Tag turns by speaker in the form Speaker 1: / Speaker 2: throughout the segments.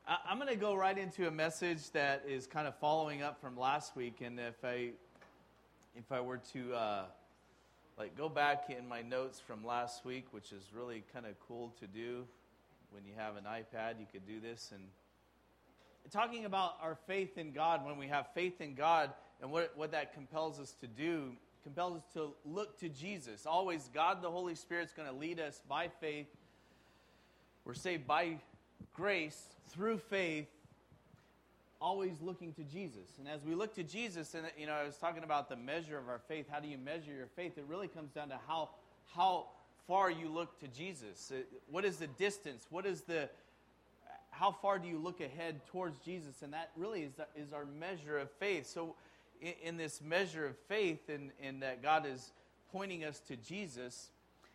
Speaker 1: I'm going to go right into a message that is kind of following up from last week, and if I were to go back in my notes from last week, which is really kind of cool to do when you have an iPad, you could do this, and talking about our faith in God. When we have faith in God, and what that compels us to do, compels us to look to Jesus. Always, God the Holy Spirit's going to lead us by faith. We're saved by grace through faith, always looking to Jesus. And as we look to Jesus, and I was talking about the measure of our faith. How do you measure your faith? It really comes down to how far you look to Jesus. What is the distance? How far do you look ahead towards Jesus? And that really is our measure of faith. So in this measure of faith, in that God is pointing us to Jesus,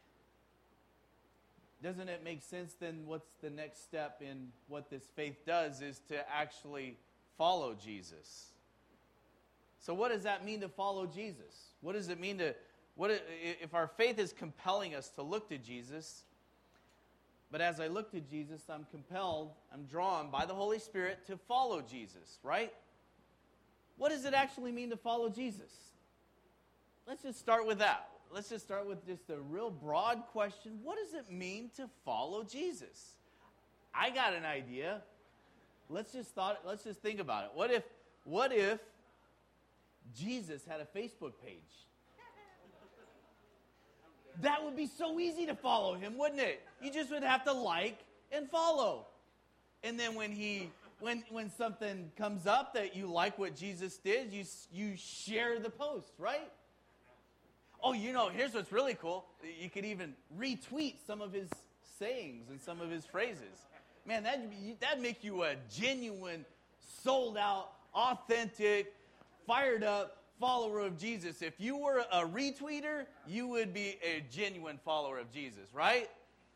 Speaker 1: doesn't it make sense then what's the next step in what this faith does is to actually follow Jesus? So what does that mean to follow Jesus? What does it mean if our faith is compelling us to look to Jesus, but as I look to Jesus, I'm compelled, I'm drawn by the Holy Spirit to follow Jesus, right? What does it actually mean to follow Jesus? Let's just start with that. Let's just start with just a real broad question. What does it mean to follow Jesus? I got an idea. Let's just think about it. What if Jesus had a Facebook page? That would be so easy to follow him, wouldn't it? You just would have to like and follow. And then when something comes up that you like what Jesus did, you share the post, right? Oh, here's what's really cool. You could even retweet some of his sayings and some of his phrases. Man, that'd make you a genuine, sold-out, authentic, fired-up follower of Jesus. If you were a retweeter, you would be a genuine follower of Jesus, right?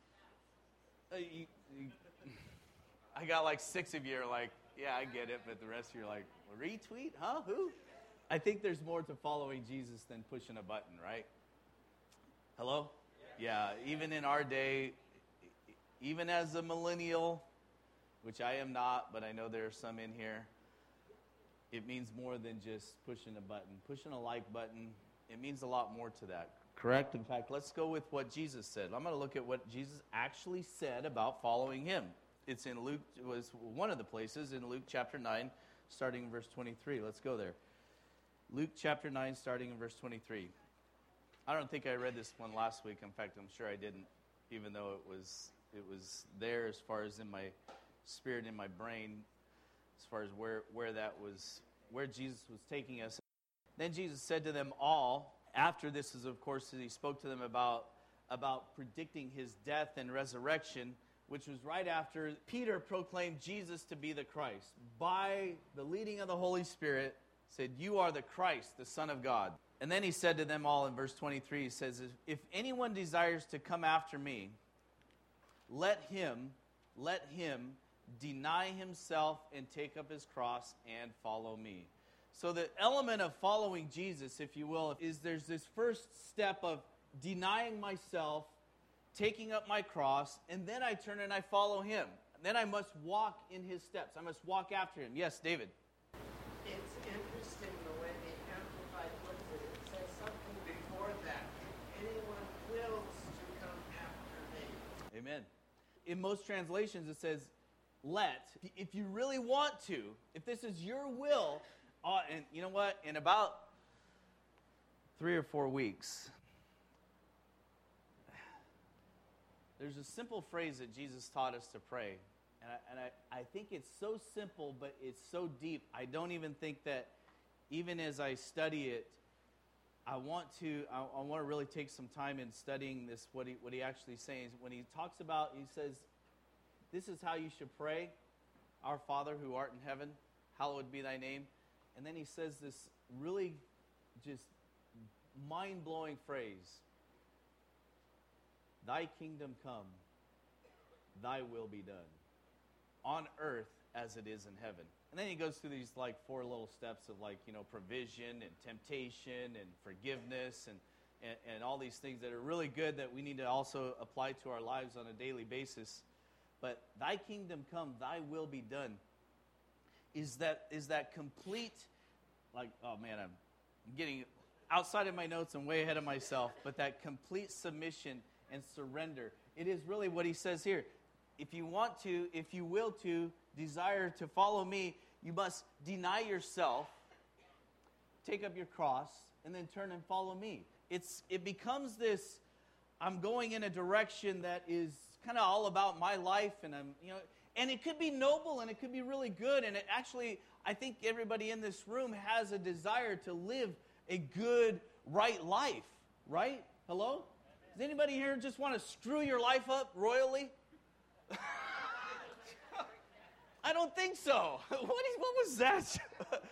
Speaker 1: I got like 6 of you are like, yeah, I get it, but the rest of you are like, retweet? Huh? Who? I think there's more to following Jesus than pushing a button, right? Hello? Yeah, even in our day, even as a millennial, which I am not, but I know there are some in here, it means more than just pushing a button. Pushing a like button, it means a lot more to that. Correct? In fact, let's go with what Jesus said. I'm going to look at what Jesus actually said about following him. It's in Luke, it was one of the places in Luke chapter 9, starting in verse 23. Let's go there. Luke chapter 9, starting in verse 23. I don't think I read this one last week. In fact, I'm sure I didn't, even though it was there as far as in my spirit, in my brain, as far as where Jesus was taking us. Then Jesus said to them all, after this is, of course, he spoke to them about predicting his death and resurrection, which was right after Peter proclaimed Jesus to be the Christ. By the leading of the Holy Spirit, said, "You are the Christ, the Son of God." And then he said to them all in verse 23, he says, "If anyone desires to come after me, let him deny himself and take up his cross and follow me." So the element of following Jesus, if you will, is there's this first step of denying myself, taking up my cross, and then I turn and I follow him. Then I must walk in his steps. I must walk after him. Yes, David?
Speaker 2: It's interesting the way the Amplified puts it. It says something before that. If anyone wills to come after me.
Speaker 1: Amen. In most translations, it says, let. If you really want to, if this is your will, and you know what? In about 3 or 4 weeks, there's a simple phrase that Jesus taught us to pray. And I think it's so simple, but it's so deep. I don't even think that, even as I study it, I want to really take some time in studying this, what he actually says. When he talks about, he says, this is how you should pray. Our Father who art in heaven, hallowed be thy name. And then he says this really just mind-blowing phrase. Thy kingdom come, thy will be done, on earth as it is in heaven. And then he goes through these 4 little steps of provision and temptation and forgiveness and all these things that are really good that we need to also apply to our lives on a daily basis. but thy kingdom come, thy will be done, is that complete, like, oh man, I'm getting outside of my notes and way ahead of myself, but that complete submission and surrender. It is really what he says here. If you want to, if you will to, desire to follow me, you must deny yourself, take up your cross, and then turn and follow me. It becomes this, I'm going in a direction that is kind of all about my life, and and it could be noble and it could be really good, and it actually, I think everybody in this room has a desire to live a good, right life, right? Hello? Does anybody here just want to screw your life up royally? I don't think so. What was that?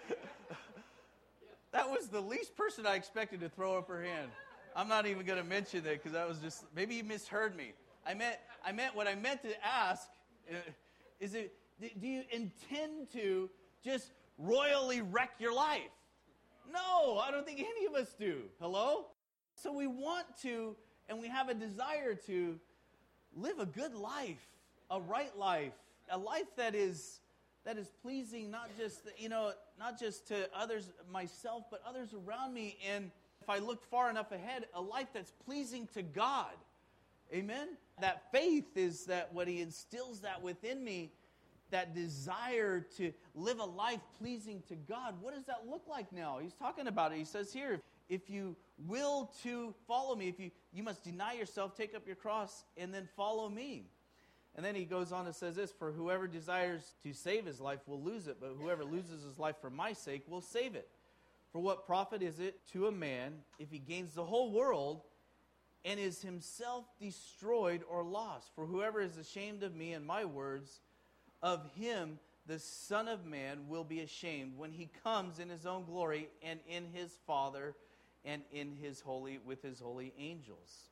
Speaker 1: That was the least person I expected to throw up her hand. I'm not even going to mention that because that was just, maybe you misheard me. I meant what I meant to ask is do you intend to just royally wreck your life? No, I don't think any of us do. Hello? So we want to, and we have a desire to live a good life, a right life, a life that is pleasing not just to others, myself, but others around me. And if I look far enough ahead, a life that's pleasing to God. Amen? That faith is that what he instills that within me, that desire to live a life pleasing to God. What does that look like now? He's talking about it. He says here, if you will to follow me, you must deny yourself, take up your cross, and then follow me. And then he goes on and says this, for whoever desires to save his life will lose it, but whoever loses his life for my sake will save it. For what profit is it to a man if he gains the whole world and is himself destroyed or lost? For whoever is ashamed of me and my words, of him the Son of Man will be ashamed when he comes in his own glory and in his Father and in his with his holy angels.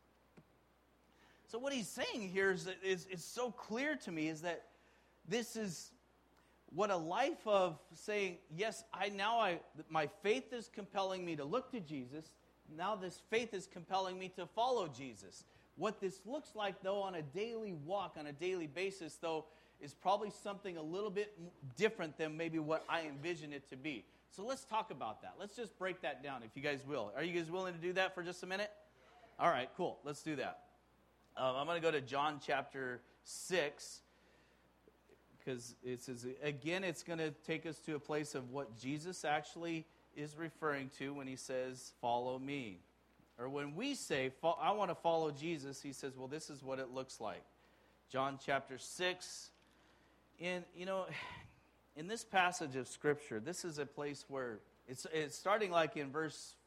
Speaker 1: So what he's saying here is so clear to me, is that this is what a life of saying, yes, my faith is compelling me to look to Jesus. Now this faith is compelling me to follow Jesus. What this looks like, though, on a daily walk, on a daily basis, though, is probably something a little bit different than maybe what I envision it to be. So let's talk about that. Let's just break that down, if you guys will. Are you guys willing to do that for just a minute? All right, cool. Let's do that. I'm going to go to John chapter 6, because it's going to take us to a place of what Jesus actually is referring to when he says, follow me. Or when we say, I want to follow Jesus, he says, well, this is what it looks like. John chapter 6. In this passage of Scripture, this is a place where it's starting like in verse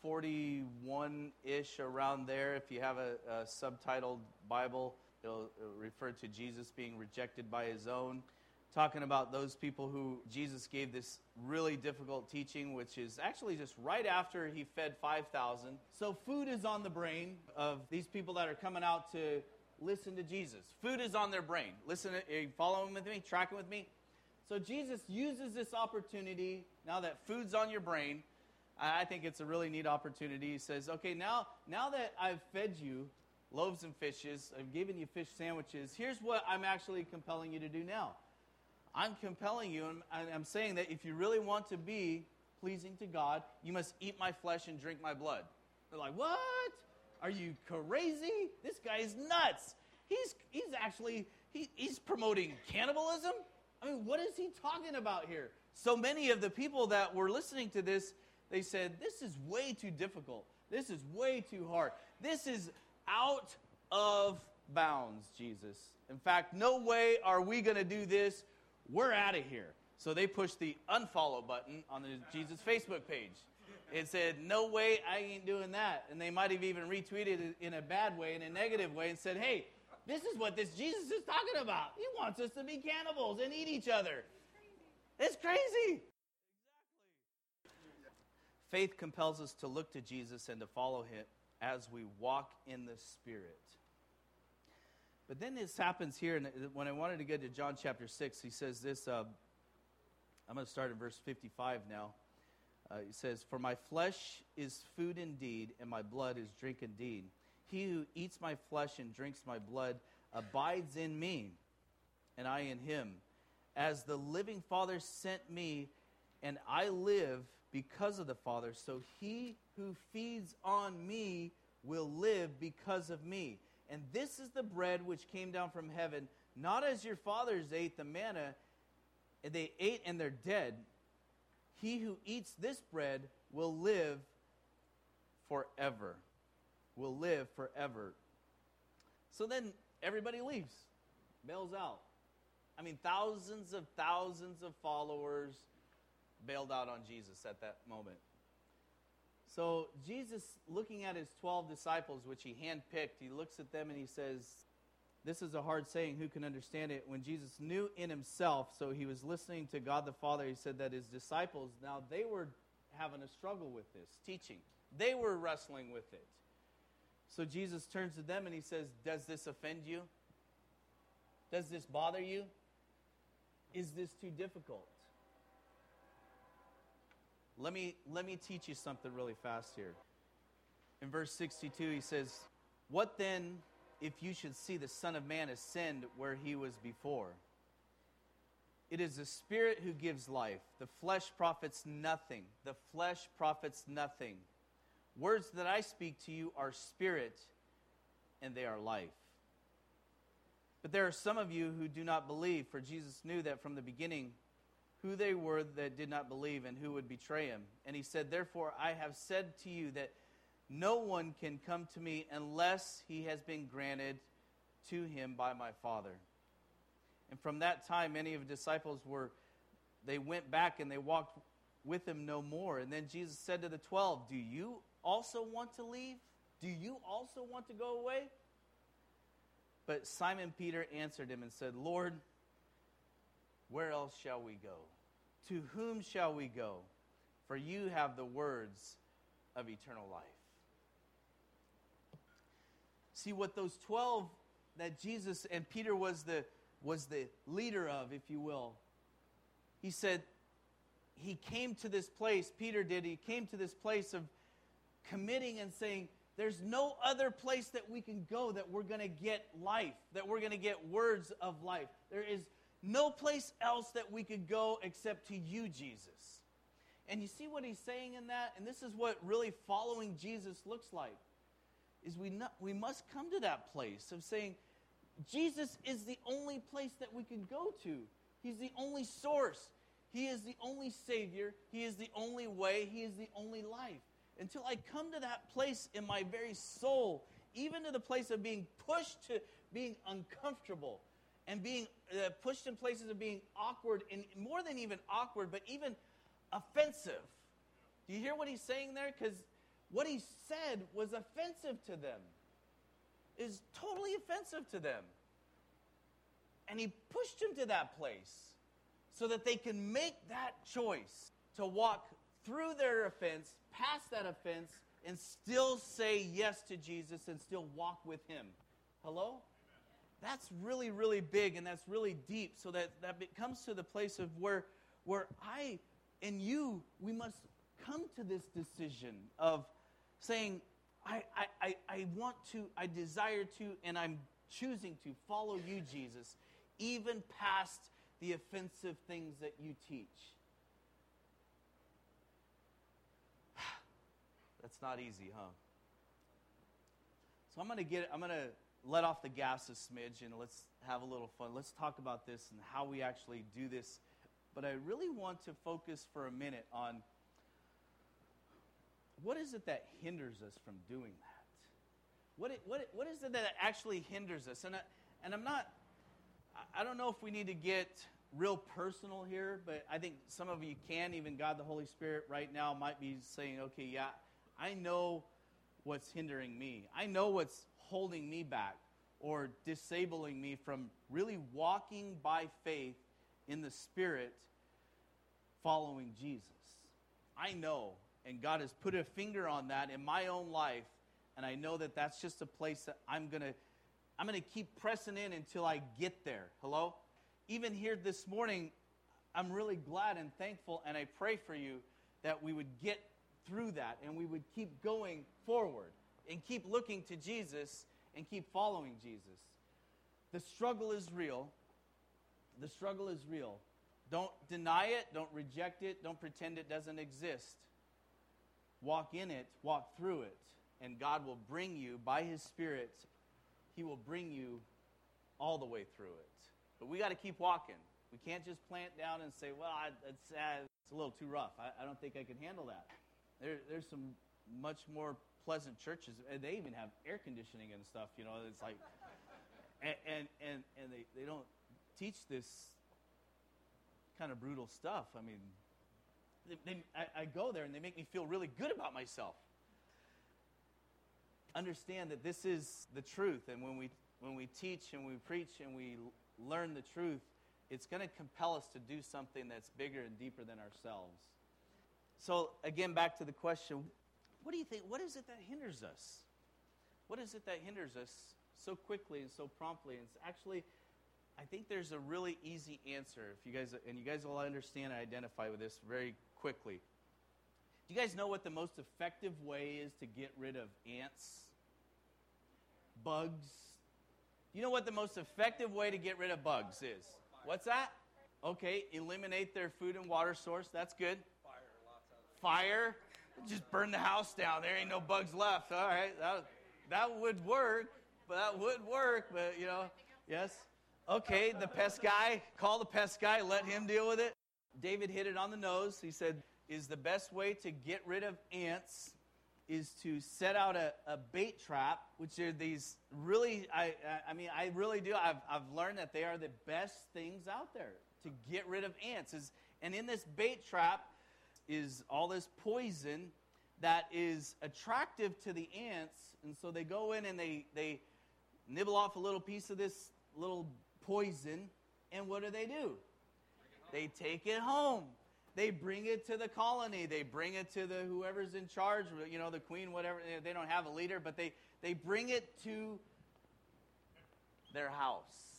Speaker 1: 41-ish, around there. If you have a subtitled Bible, it'll refer to Jesus being rejected by his own, talking about those people who Jesus gave this really difficult teaching, which is actually just right after he fed 5,000. So food is on the brain of these people that are coming out to listen to Jesus. Food is on their brain. Listen, are you following with me? Tracking with me? So Jesus uses this opportunity, now that food's on your brain. I think it's a really neat opportunity. He says, okay, now that I've fed you loaves and fishes, I've given you fish sandwiches, here's what I'm actually compelling you to do now. I'm compelling you, and I'm saying that if you really want to be pleasing to God, you must eat my flesh and drink my blood. They're like, what? Are you crazy? This guy is nuts. He's promoting cannibalism? I mean, what is he talking about here? So many of the people that were listening to this, they said, this is way too difficult. This is way too hard. This is out of bounds, Jesus. In fact, no way are we going to do this. We're out of here. So they pushed the unfollow button on the Jesus Facebook page. It said, no way, I ain't doing that. And they might have even retweeted it in a bad way, in a negative way, and said, hey, this is what this Jesus is talking about. He wants us to be cannibals and eat each other. It's crazy. Faith compels us to look to Jesus and to follow him as we walk in the Spirit. But then this happens here, and when I wanted to get to John chapter 6, he says this, I'm going to start in verse 55 now. He says, for my flesh is food indeed, and my blood is drink indeed. He who eats my flesh and drinks my blood abides in me, and I in him. As the living Father sent me, and I live because of the Father, so he who feeds on me will live because of me. And this is the bread which came down from heaven, not as your fathers ate the manna, and they ate and they're dead. He who eats this bread will live forever. Will live forever. So then everybody leaves, bails out. I mean, thousands of followers bailed out on Jesus at that moment. So Jesus, looking at his 12 disciples, which he handpicked, he looks at them and he says, this is a hard saying, who can understand it? When Jesus knew in himself, so he was listening to God the Father, he said that his disciples, now they were having a struggle with this teaching. They were wrestling with it. So Jesus turns to them and he says, does this offend you? Does this bother you? Is this too difficult? Let me teach you something really fast here. In verse 62, he says, what then if you should see the Son of Man ascend where he was before? It is the Spirit who gives life. The flesh profits nothing. The flesh profits nothing. Words that I speak to you are spirit, and they are life. But there are some of you who do not believe, for Jesus knew that from the beginning who they were that did not believe and who would betray him. And he said, therefore, I have said to you that no one can come to me unless he has been granted to him by my Father. And from that time, many of the disciples they went back and they walked with him no more. And then Jesus said to the 12, do you also want to leave? Do you also want to go away? But Simon Peter answered him and said, Lord, where else shall we go? To whom shall we go? For you have the words of eternal life. See, what those 12 that Jesus and Peter was the leader of, if you will. He said, he came to this place, Peter did, he came to this place of committing and saying, there's no other place that we can go that we're going to get life, that we're going to get words of life. There is no place else that we could go except to you, Jesus. And you see what he's saying in that? And this is what really following Jesus looks like, is we must come to that place of saying, Jesus is the only place that we can go to. He's the only source. He is the only Savior. He is the only way. He is the only life. Until I come to that place in my very soul, even to the place of being pushed to being uncomfortable and being pushed in places of being awkward, and more than even awkward, but even offensive. Do you hear what he's saying there? Because what he said was offensive to them. Is totally offensive to them. And he pushed them to that place so that they can make that choice to walk through their offense, past that offense, and still say yes to Jesus and still walk with him. Hello? That's really, really big, and that's really deep, so that it comes to the place of where I and you, we must come to this decision of saying, I want to, I desire to, and I'm choosing to follow you, Jesus, even past the offensive things that you teach. That's not easy, huh? So I'm going to let off the gas a smidge and let's have a little fun. Let's talk about this and how we actually do this. But I really want to focus for a minute on what is it that hinders us from doing that? What is it that actually hinders us? And I'm not, I don't know if we need to get real personal here, but I think some of you can, even God the Holy Spirit right now might be saying, okay, yeah, I know what's hindering me. I know what's holding me back or disabling me from really walking by faith in the Spirit following Jesus. I know, and God has put a finger on that in my own life, and I know that that's just a place that I'm going to keep pressing in until I get there. Hello? Even here this morning, I'm really glad and thankful, and I pray for you that we would get through that and we would keep going forward and keep looking to Jesus and keep following Jesus. The struggle is real. The struggle is real. Don't deny it. Don't reject it. Don't pretend it doesn't exist. Walk in it. Walk through it. And God will bring you, by His Spirit, He will bring you all the way through it. But we got to keep walking. We can't just plant down and say, well, it's a little too rough. I don't think I can handle that. There's some much more pleasant churches, and they even have air conditioning and stuff, you know. It's like, and they don't teach this kind of brutal stuff. I mean, I go there and they make me feel really good about myself. Understand that this is the truth, and when we teach and we preach and we learn the truth, it's going to compel us to do something that's bigger and deeper than ourselves. So again, back to the question, what do you think? What is it that hinders us? What is it that hinders us so quickly and so promptly? And it's actually, I think there's a really easy answer. If you guys will understand and identify with this very quickly. Do you guys know what the most effective way is to get rid of ants? Bugs? You know what the most effective way to get rid of bugs is? What's that? Okay, eliminate their food and water source. That's good. Fire. Just burn the house down. There ain't no bugs left. All right, that would work. But you know, yes. Okay, the pest guy. Call the pest guy. Let him deal with it. David hit it on the nose. He said, is the best way to get rid of ants is to set out a bait trap, which are these really, I really do. I've learned that they are the best things out there to get rid of ants. And in this bait trap is all this poison that is attractive to the ants. And so they go in and they nibble off a little piece of this little poison. And what do? They take it home. They bring it to the colony. They bring it to the whoever's in charge, you know, the queen, whatever. They don't have a leader, but they bring it to their house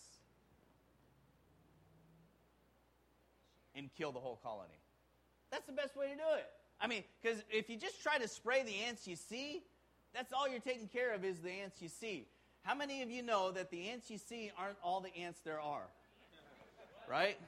Speaker 1: and kill the whole colony. That's the best way to do it. I mean, because if you just try to spray the ants you see, that's all you're taking care of is the ants you see. How many of you know that the ants you see aren't all the ants there are? Right?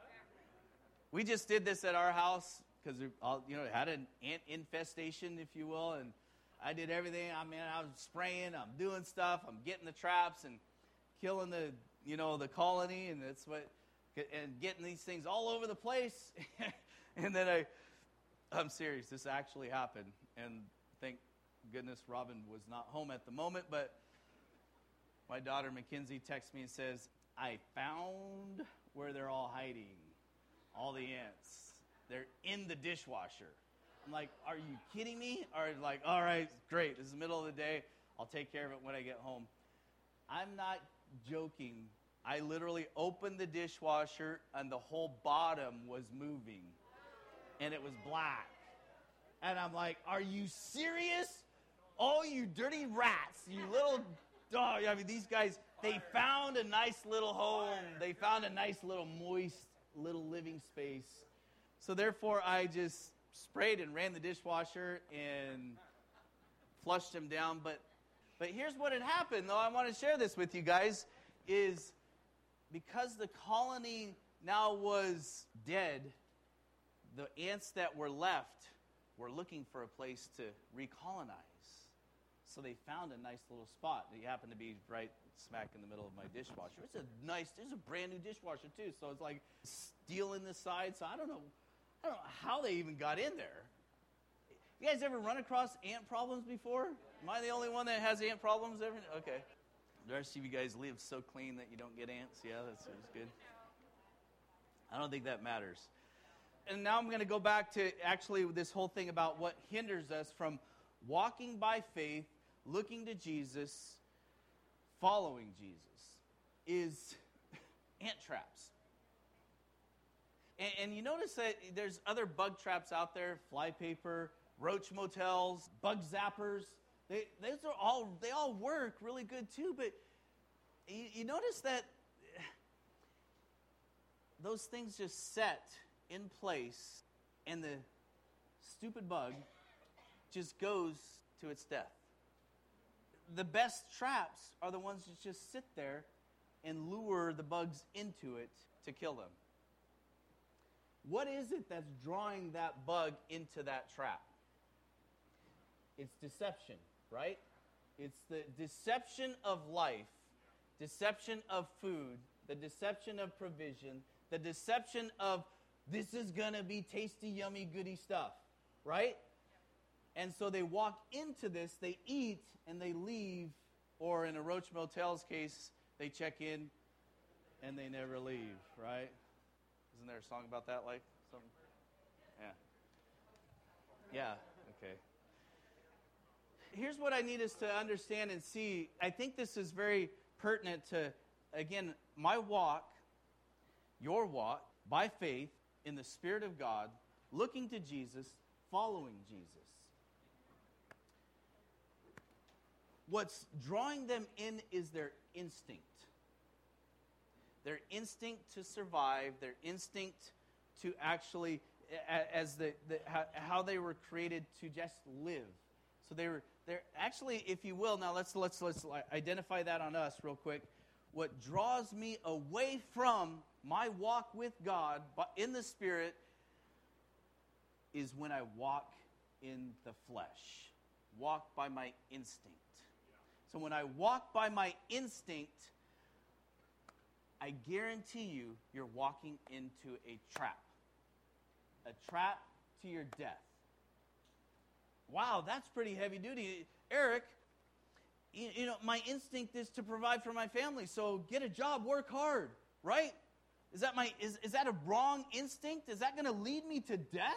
Speaker 1: We just did this at our house because it had an ant infestation, if you will, and I did everything. I mean, I was spraying, I'm doing stuff, I'm getting the traps and killing the colony, and getting these things all over the place. And then I'm serious, this actually happened, and thank goodness Robin was not home at the moment, but my daughter Mackenzie texts me and says, I found where they're all hiding. All the ants. They're in the dishwasher. I'm like, are you kidding me? Or like, all right, great. This is the middle of the day. I'll take care of it when I get home. I'm not joking. I literally opened the dishwasher and the whole bottom was moving. And it was black. And I'm like, are you serious? Oh, you dirty rats. You little dog. I mean, these guys, they found a nice little home. They found a nice little moist little living space. So therefore, I just sprayed and ran the dishwasher and flushed them down. But here's what had happened, though. I want to share this with you guys, is because the colony now was dead, the ants that were left were looking for a place to recolonize. So they found a nice little spot. It happened to be right smack in the middle of my dishwasher. It's a brand new dishwasher too. So it's like steel in the side. So I don't know how they even got in there. You guys ever run across ant problems before? Am I the only one that has ant problems ever? Okay. The rest of you guys live so clean that you don't get ants. Yeah, that's good. I don't think that matters. And now I'm going to go back to actually this whole thing about what hinders us from walking by faith, looking to Jesus, following Jesus, is ant traps. And you notice that there's other bug traps out there, flypaper, roach motels, bug zappers. They all work really good too, but you notice that those things just set in place and the stupid bug just goes to its death. The best traps are the ones that just sit there and lure the bugs into it to kill them. What is it that's drawing that bug into that trap? It's deception, right? It's the deception of life, deception of food, the deception of provision, the deception of this is going to be tasty, yummy, goody stuff, right? And so they walk into this, they eat, and they leave. Or in a Roach Motel's case, they check in, and they never leave, right? Isn't there a song about that, like something? Yeah. Yeah, okay. Here's what I need us to understand and see. I think this is very pertinent to, again, my walk, your walk, by faith, in the Spirit of God, looking to Jesus, following Jesus. What's drawing them in is their instinct. Their instinct to survive, their instinct to actually, how they were created to just live. So they're actually, if you will, now let's identify that on us real quick. What draws me away from my walk with God in the Spirit is when I walk in the flesh, walk by my instinct. So when I walk by my instinct, I guarantee you're walking into a trap to your death. Wow, that's pretty heavy duty. Eric, you know, my instinct is to provide for my family, so get a job, work hard, right? Is that a wrong instinct? Is that going to lead me to death?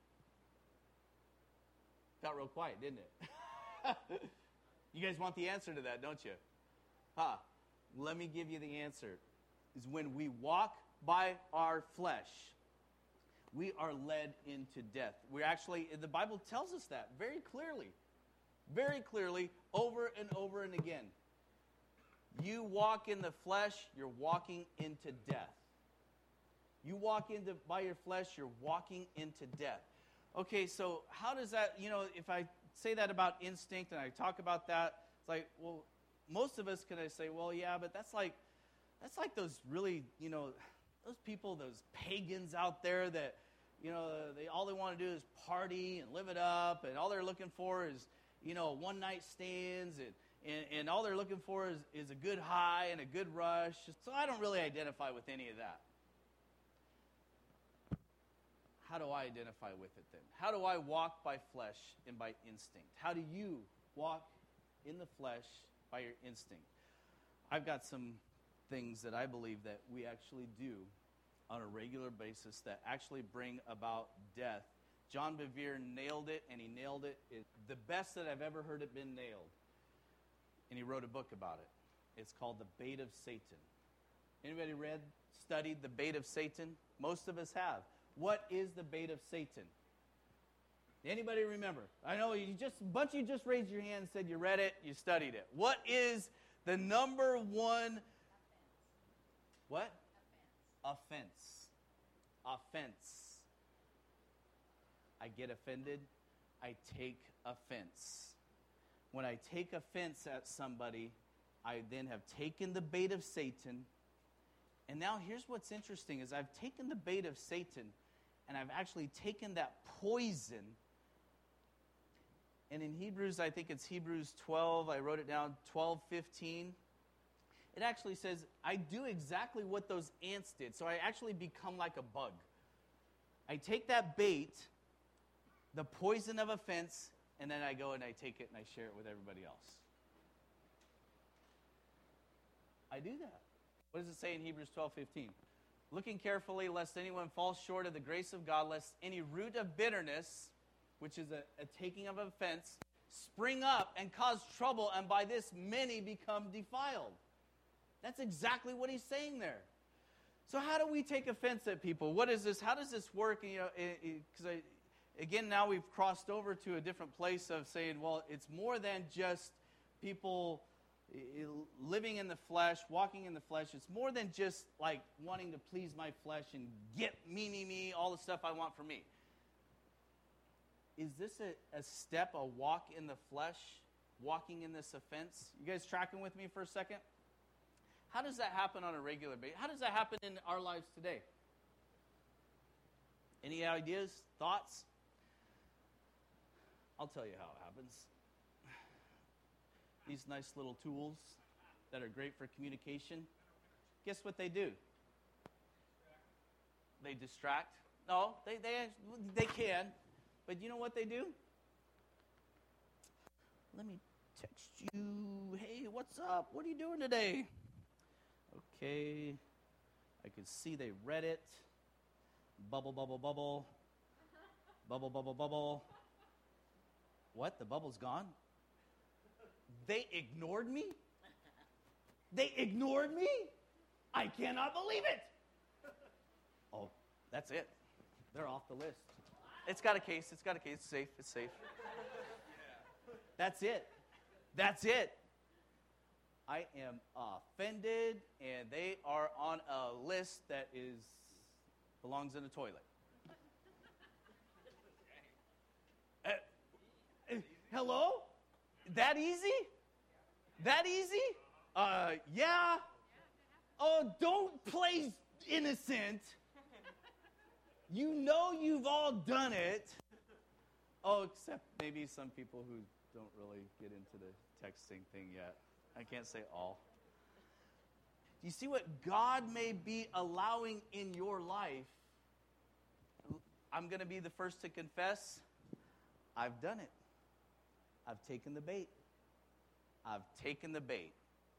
Speaker 1: Got real quiet, didn't it? You guys want the answer to that, don't you? Let me give you the answer. Is when we walk by our flesh, we are led into death. We're actually, the Bible tells us that very clearly, over and over and again. You walk in the flesh, you're walking into death. You walk by your flesh, you're walking into death. Okay, so how does that, if I say that about instinct and I talk about that, it's like, well, most of us can say, well, yeah, but that's like those really, those people, those pagans out there that, all they want to do is party and live it up, and all they're looking for is, one night stands, and all they're looking for is a good high and a good rush. So I don't really identify with any of that. How do I identify with it then? How do I walk by flesh and by instinct? How do you walk in the flesh by your instinct? I've got some things that I believe that we actually do on a regular basis that actually bring about death. John Bevere nailed it, and he nailed it the best that I've ever heard it been nailed. And he wrote a book about it. It's called The Bait of Satan. Anybody studied The Bait of Satan? Most of us have. What is the bait of Satan? Anybody remember? I know a bunch of you just raised your hand and said you read it, you studied it. What is the number one? What? Offense. Offense. I get offended. I take offense. When I take offense at somebody, I then have taken the bait of Satan. And now here's what's interesting is I've taken the bait of Satan, and I've actually taken that poison. And in Hebrews, I think it's Hebrews 12, I wrote it down, 12:15. It actually says, I do exactly what those ants did. So I actually become like a bug. I take that bait, the poison of offense, and then I go and I take it and I share it with everybody else. I do that. What does it say in Hebrews 12:15? Looking carefully, lest anyone fall short of the grace of God, lest any root of bitterness, which is a taking of offense, spring up and cause trouble, and by this many become defiled. That's exactly what he's saying there. So how do we take offense at people? What is this? How does this work? Because again, now we've crossed over to a different place of saying, well, it's more than just people living in the flesh, walking in the flesh. It's more than just like wanting to please my flesh and get me, all the stuff I want for me. Is this a step, a walk in the flesh, walking in this offense? You guys tracking with me for a second? How does that happen on a regular basis? How does that happen in our lives today? Any ideas, thoughts? I'll tell you how it happens. These nice little tools that are great for communication, guess what they do? They distract. No, they can. But you know what they do? Let me text you. Hey, what's up? What are you doing today? Okay. I can see they read it. Bubble, bubble, bubble. Bubble, bubble, bubble. What? The bubble's gone? They ignored me? They ignored me? I cannot believe it. Oh, that's it. They're off the list. It's got a case. It's got a case. It's safe. It's safe. That's it. That's it. I am offended, and they are on a list that belongs in a toilet. Hello? That easy? That easy? Yeah. Oh, don't play innocent. You know you've all done it. Oh, except maybe some people who don't really get into the texting thing yet. I can't say all. Do you see what God may be allowing in your life? I'm going to be the first to confess, I've done it. I've taken the bait. I've taken the bait.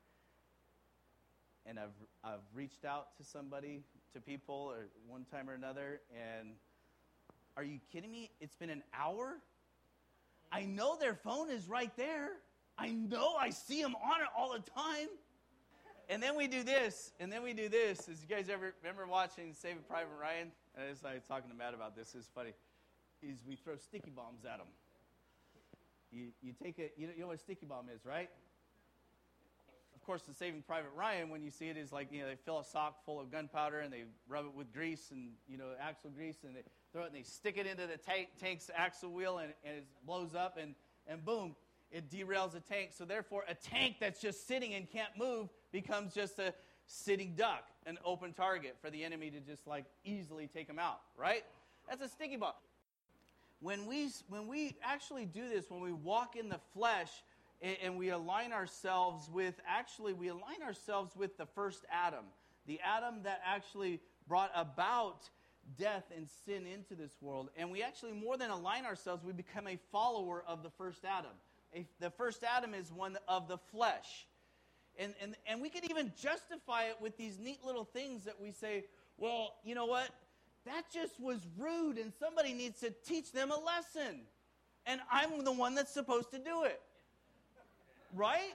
Speaker 1: And I've reached out to somebody, to people, or one time or another, and are you kidding me? It's been an hour? I know their phone is right there. I know I see them on it all the time. And then we do this, and then we do this. Is you guys ever remember watching Saving Private Ryan? And I was talking to Matt about this. It's funny. Is we throw sticky bombs at them. You take it. You know what a sticky bomb is, right? Of course, the Saving Private Ryan, when you see it, is like, they fill a sock full of gunpowder and they rub it with grease and axle grease, and they throw it and they stick it into the tank's axle wheel, and it blows up, and boom, it derails the tank. So therefore, a tank that's just sitting and can't move becomes just a sitting duck, an open target for the enemy to just easily take them out, right? That's a sticky bomb. When we actually do this, when we walk in the flesh and we align ourselves with the first Adam, the Adam that actually brought about death and sin into this world, and we actually, more than align ourselves, we become a follower of the first Adam. The first Adam is one of the flesh. And we could even justify it with these neat little things that we say, well, you know what? That just was rude, and somebody needs to teach them a lesson. And I'm the one that's supposed to do it. Right?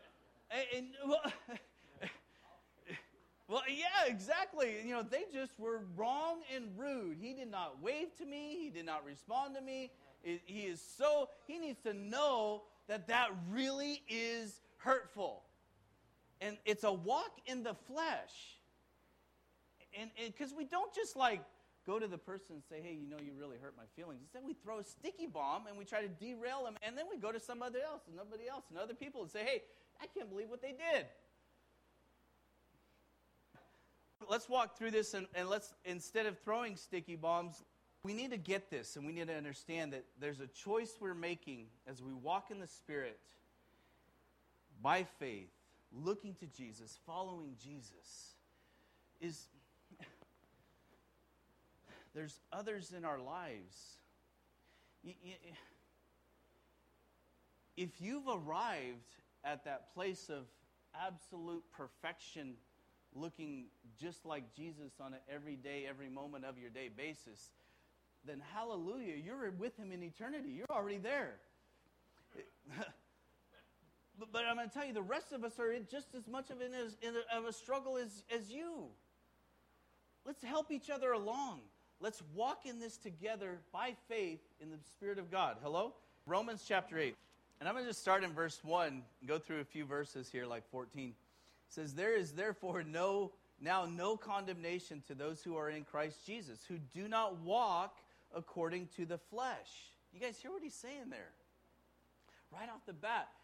Speaker 1: Well, yeah, exactly. They just were wrong and rude. He did not wave to me. He did not respond to me. He needs to know that really is hurtful. And it's a walk in the flesh. And because we don't just go to the person and say, hey, you really hurt my feelings. Instead, we throw a sticky bomb and we try to derail them, and then we go to somebody else and other people and say, hey, I can't believe what they did. Let's walk through this, and let's, instead of throwing sticky bombs, we need to get this, and we need to understand that there's a choice we're making as we walk in the Spirit by faith, looking to Jesus, following Jesus, there's others in our lives. If you've arrived at that place of absolute perfection, looking just like Jesus on an everyday, every moment of your day basis, then hallelujah, you're with him in eternity. You're already there. But I'm going to tell you, the rest of us are just as much of a struggle as you. Let's help each other along. Let's walk in this together by faith in the Spirit of God. Hello? Romans chapter 8. And I'm going to just start in verse 1 and go through a few verses here, like 14. It says, there is therefore no condemnation to those who are in Christ Jesus, who do not walk according to the flesh. You guys hear what he's saying there? Right off the bat.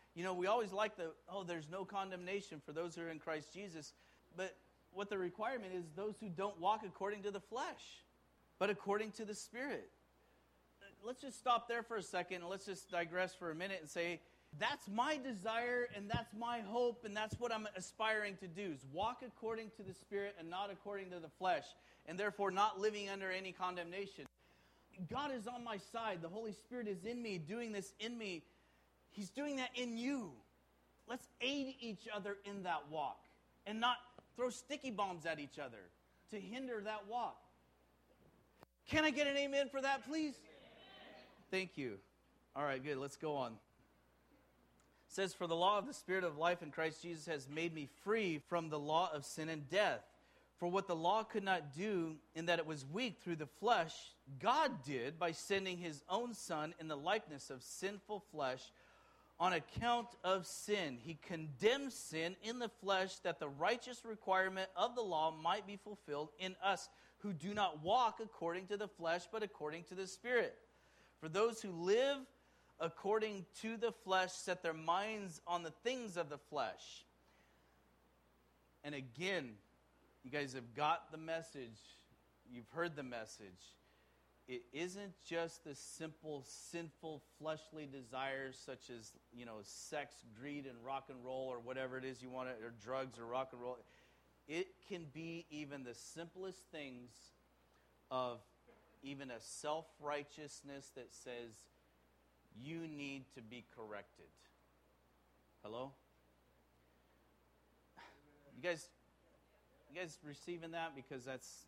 Speaker 1: We always like there's no condemnation for those who are in Christ Jesus. But what the requirement is, those who don't walk according to the flesh, but according to the Spirit. Let's just stop there for a second, and let's just digress for a minute and say, that's my desire, and that's my hope, and that's what I'm aspiring to do, is walk according to the Spirit and not according to the flesh, and therefore not living under any condemnation. God is on my side. The Holy Spirit is in me, doing this in me. He's doing that in you. Let's aid each other in that walk and not throw sticky bombs at each other to hinder that walk. Can I get an amen for that, please? Thank you. All right, good. Let's go on. It says, for the law of the Spirit of life in Christ Jesus has made me free from the law of sin and death. For what the law could not do, in that it was weak through the flesh, God did by sending his own Son in the likeness of sinful flesh on account of sin. He condemned sin in the flesh, that the righteous requirement of the law might be fulfilled in us who do not walk according to the flesh, but according to the Spirit. For those who live according to the flesh set their minds on the things of the flesh. And again, you guys have got the message. You've heard the message. It isn't just the simple, sinful, fleshly desires such as, sex, greed, and rock and roll, or whatever it is you want, or drugs, or rock and roll. It can be even the simplest things of even a self-righteousness that says, you need to be corrected. Hello? You guys receiving that? Because that's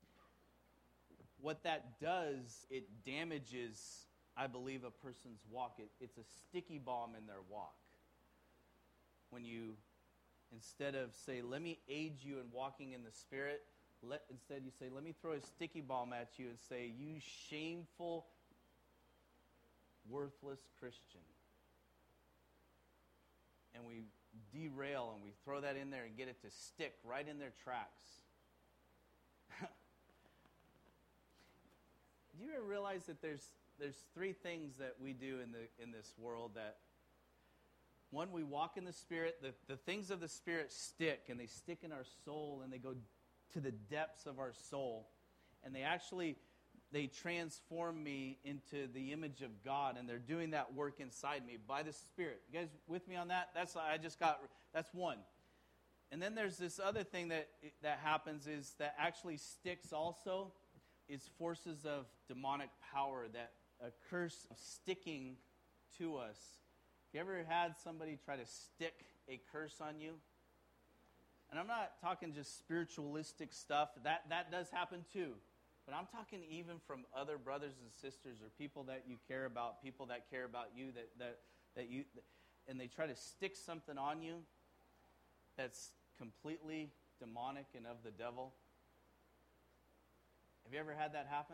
Speaker 1: what that does. It damages, I believe, a person's walk. It's a sticky bomb in their walk. When you, instead of say, let me aid you in walking in the Spirit, instead you say, let me throw a sticky bomb at you and say, you shameful, worthless Christian. And we derail and we throw that in there and get it to stick right in their tracks. Do you ever realize that there's three things that we do in this world? That one, we walk in the Spirit. The things of the Spirit stick, and they stick in our soul, and they go to the depths of our soul, and they transform me into the image of God, and they're doing that work inside me by the Spirit. You guys with me on that? That's one. And then there's this other thing that happens is that actually sticks also, is forces of demonic power, that a curse of sticking to us. Have you ever had somebody try to stick a curse on you? And I'm not talking just spiritualistic stuff. That does happen too. But I'm talking even from other brothers and sisters, or people that you care about, people that care about you, that you, and they try to stick something on you that's completely demonic and of the devil. Have you ever had that happen?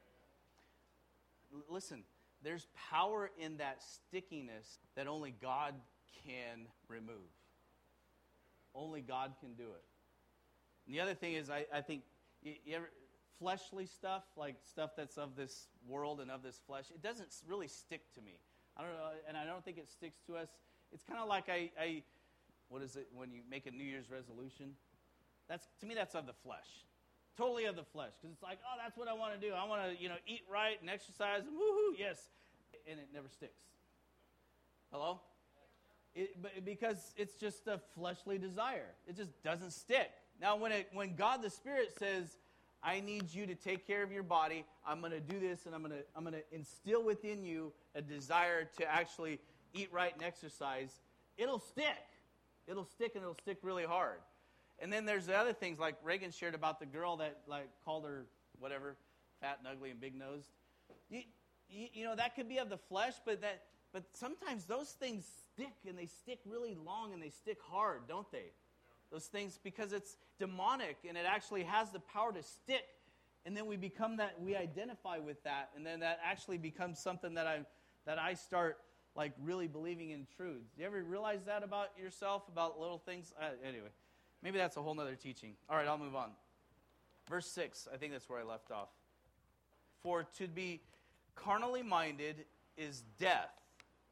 Speaker 1: Listen, there's power in that stickiness that only God can remove. Only God can do it. And the other thing is, I think, you ever, fleshly stuff, like stuff that's of this world and of this flesh, it doesn't really stick to me. I don't know, and I don't think it sticks to us. It's kind of like what is it, when you make a New Year's resolution? To me, that's of the flesh. Totally of the flesh. Because it's like, oh, that's what I want to do. I want to, eat right and exercise, and woohoo, yes. And it never sticks. Hello? Because it's just a fleshly desire. It just doesn't stick. Now, when God the Spirit says, I need you to take care of your body, I'm going to do this, and I'm going to instill within you a desire to actually eat right and exercise, it'll stick. It'll stick, and it'll stick really hard. And then there's the other things, like Reagan shared about the girl that called her whatever, fat and ugly and big-nosed. That could be of the flesh, but sometimes those things stick, and they stick really long, and they stick hard, don't they? Those things, because it's demonic, and it actually has the power to stick, and then we identify with that, and then that actually becomes something that I start really believing in truths. Do you ever realize that about yourself, about little things? Anyway, maybe that's a whole nother teaching. All right, I'll move on. Verse 6, I think that's where I left off. For to be carnally minded is death,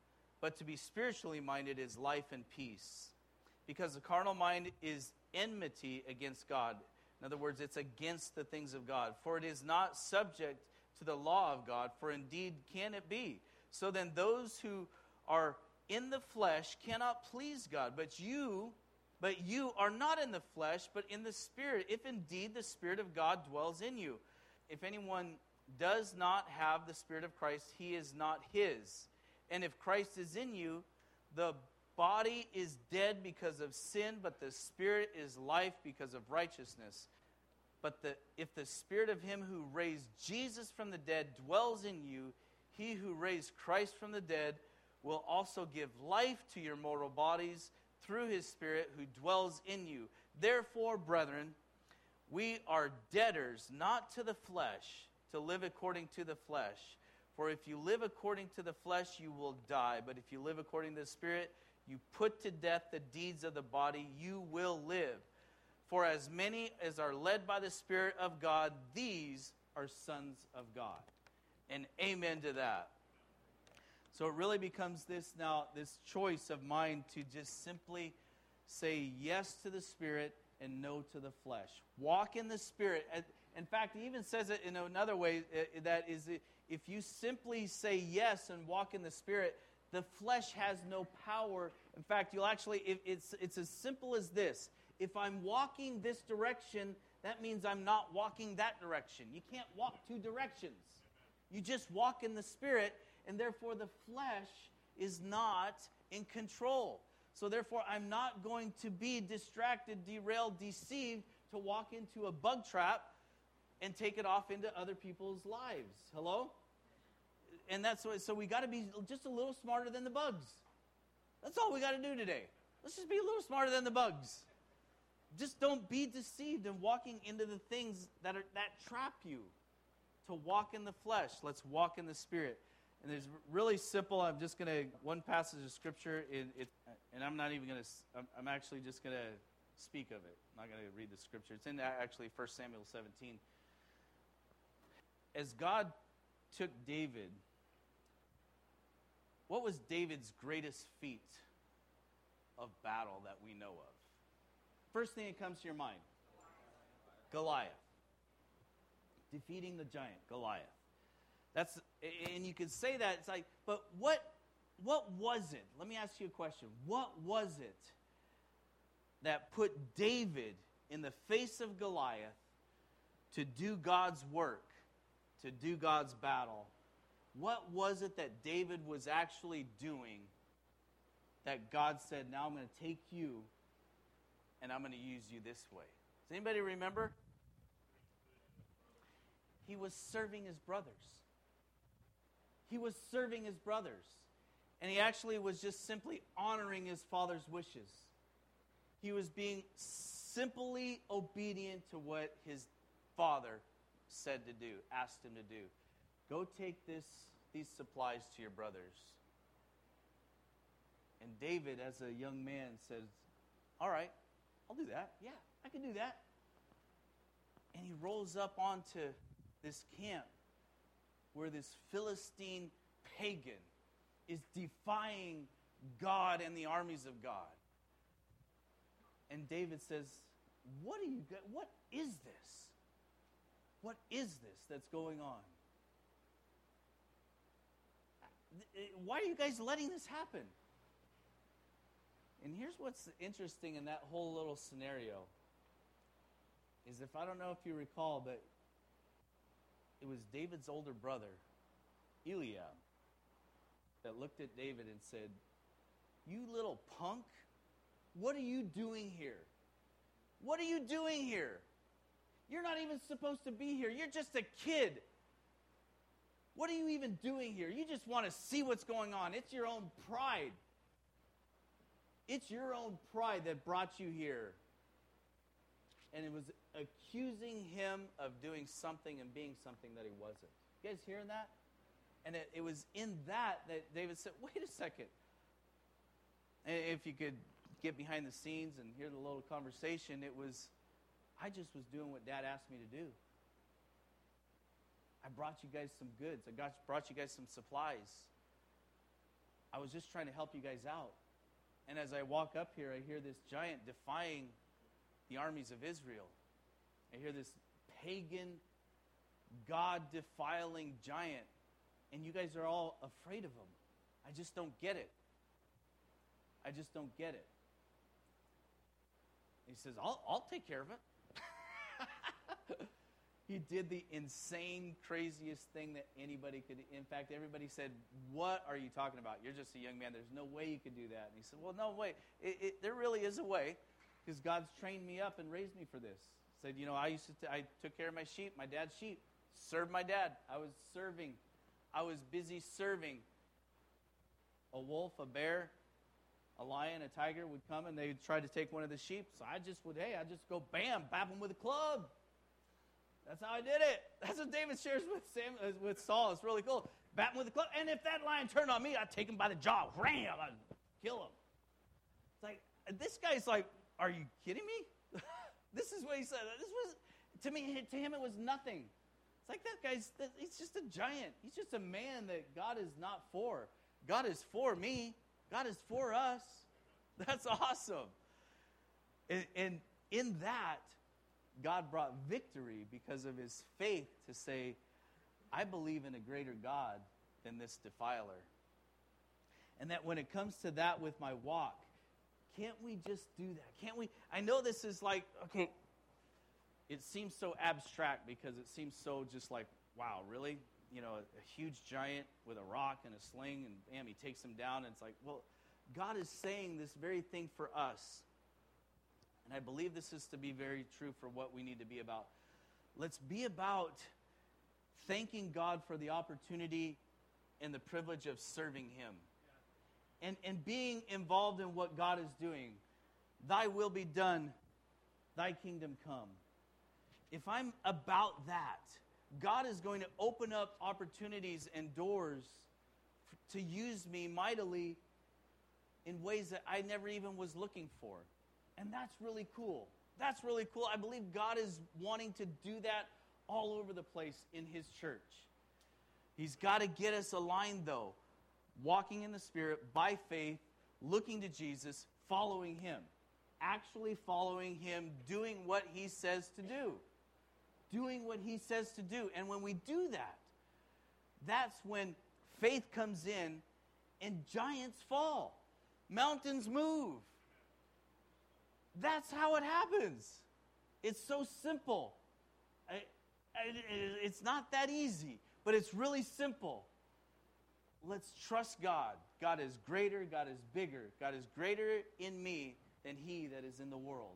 Speaker 1: but to be spiritually minded is life and peace. Because the carnal mind is enmity against God. In other words, it's against the things of God. For it is not subject to the law of God, for indeed can it be. So then those who are in the flesh cannot please God. But you are not in the flesh, but in the Spirit, if indeed the Spirit of God dwells in you. If anyone does not have the Spirit of Christ, he is not his. And if Christ is in you, the body is dead because of sin, but the Spirit is life because of righteousness. But if the Spirit of him who raised Jesus from the dead dwells in you, he who raised Christ from the dead will also give life to your mortal bodies through his Spirit who dwells in you. Therefore, brethren, we are debtors not to the flesh, to live according to the flesh. For if you live according to the flesh, you will die. But if you live according to the Spirit, you put to death the deeds of the body, you will live. For as many as are led by the Spirit of God, these are sons of God. And amen to that. So it really becomes this choice of mine to just simply say yes to the Spirit and no to the flesh. Walk in the Spirit. In fact, he even says it in another way, that is, if you simply say yes and walk in the Spirit, the flesh has no power. In fact, you'll actually, it's as simple as this. If I'm walking this direction, that means I'm not walking that direction. You can't walk two directions. You just walk in the Spirit, and therefore the flesh is not in control. So therefore, I'm not going to be distracted, derailed, deceived to walk into a bug trap and take it off into other people's lives. Hello? And so we got to be just a little smarter than the bugs. That's all we got to do today. Let's just be a little smarter than the bugs. Just don't be deceived in walking into the things that trap you to walk in the flesh. Let's walk in the Spirit. And there's really simple. I'm just going to, one passage of Scripture, and I'm not even going to, I'm actually just going to speak of it. I'm not going to read the Scripture. It's in actually 1 Samuel 17. As God took David, what was David's greatest feat of battle that we know of? First thing that comes to your mind, Goliath. Defeating the giant, Goliath. And you could say that, it's like, but what was it? Let me ask you a question. What was it that put David in the face of Goliath to do God's work, to do God's battle? What was it that David was actually doing that God said, now I'm going to take you and I'm going to use you this way? Does anybody remember? He was serving his brothers. He was serving his brothers. And he actually was just simply honoring his father's wishes. He was being simply obedient to what his father said to do, asked him to do. Go take these supplies to your brothers. And David, as a young man, says, all right, I'll do that. Yeah, I can do that. And he rolls up onto this camp where this Philistine pagan is defying God and the armies of God. And David says, what is this? What is this that's going on? Why are you guys letting this happen? And here's what's interesting in that whole little scenario is, if I don't know if you recall, but it was David's older brother, Eliab, that looked at David and said, you little punk, what are you doing here? What are you doing here? You're not even supposed to be here. You're just a kid. What are you even doing here? You just want to see what's going on. It's your own pride. It's your own pride that brought you here. And it was accusing him of doing something and being something that he wasn't. You guys hearing that? And it was in that David said, wait a second. And if you could get behind the scenes and hear the little conversation, it was, I just was doing what Dad asked me to do. I brought you guys some goods. I brought you guys some supplies. I was just trying to help you guys out. And as I walk up here, I hear this giant defying the armies of Israel. I hear this pagan, God-defiling giant. And you guys are all afraid of him. I just don't get it. I just don't get it. He says, I'll take care of it. He did the insane, craziest thing that anybody could. In fact, everybody said, what are you talking about? You're just a young man. There's no way you could do that. And he said, well, no way. There really is a way, because God's trained me up and raised me for this. He said, I took care of my sheep, my dad's sheep. Served my dad. I was serving. I was busy serving. A wolf, a bear, a lion, a tiger would come, and they would try to take one of the sheep. So I just go bam, bap them with a club. That's how I did it. That's what David shares with Saul. It's really cool. Bat him with a club. And if that lion turned on me, I'd take him by the jaw. Ram! I'd kill him. It's like, this guy's like, are you kidding me? This is what he said. To him, it was nothing. It's like he's just a giant. He's just a man that God is not for. God is for me. God is for us. That's awesome. And in that, God brought victory because of his faith to say, I believe in a greater God than this defiler. And that when it comes to that with my walk, can't we just do that? Can't we? I know this is like, okay, it seems so abstract because it seems so just like, wow, really? A huge giant with a rock and a sling, and bam, he takes him down. And it's like, well, God is saying this very thing for us. And I believe this is to be very true for what we need to be about. Let's be about thanking God for the opportunity and the privilege of serving him. And being involved in what God is doing. Thy will be done, thy kingdom come. If I'm about that, God is going to open up opportunities and doors to use me mightily in ways that I never even was looking for. And that's really cool. That's really cool. I believe God is wanting to do that all over the place in his church. He's got to get us aligned, though. Walking in the Spirit, by faith, looking to Jesus, following him. Actually following him, doing what he says to do. Doing what he says to do. And when we do that, that's when faith comes in and giants fall. Mountains move. That's how it happens. It's so simple. It's not that easy, but it's really simple. Let's trust God. God is greater. God is bigger. God is greater in me than he that is in the world.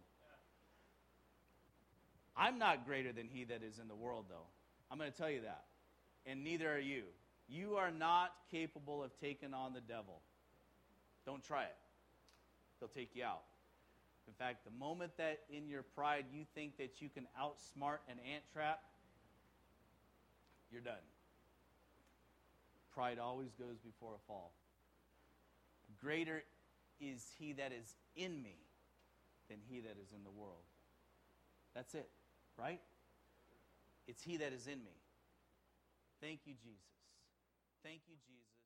Speaker 1: I'm not greater than he that is in the world, though. I'm going to tell you that. And neither are you. You are not capable of taking on the devil. Don't try it. He'll take you out. In fact, the moment that in your pride you think that you can outsmart an ant trap, you're done. Pride always goes before a fall. Greater is he that is in me than he that is in the world. That's it, right? It's he that is in me. Thank you, Jesus. Thank you, Jesus.